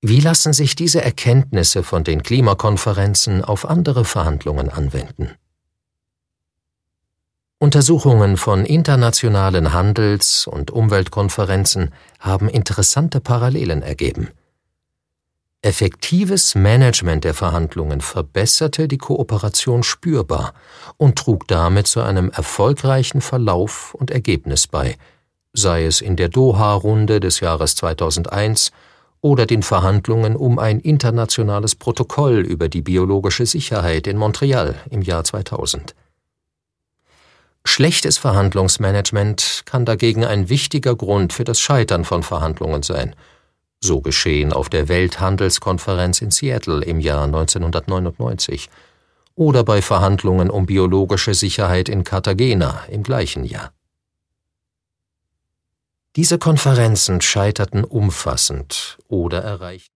Wie lassen sich diese Erkenntnisse von den Klimakonferenzen auf andere Verhandlungen anwenden? Untersuchungen von internationalen Handels- und Umweltkonferenzen haben interessante Parallelen ergeben. Effektives Management der Verhandlungen verbesserte die Kooperation spürbar und trug damit zu einem erfolgreichen Verlauf und Ergebnis bei, sei es in der Doha-Runde des Jahres 2001 oder den Verhandlungen um ein internationales Protokoll über die biologische Sicherheit in Montreal im Jahr 2000. Schlechtes Verhandlungsmanagement kann dagegen ein wichtiger Grund für das Scheitern von Verhandlungen sein. So geschehen auf der Welthandelskonferenz in Seattle im Jahr 1999 oder bei Verhandlungen um biologische Sicherheit in Cartagena im gleichen Jahr. Diese Konferenzen scheiterten umfassend oder erreichten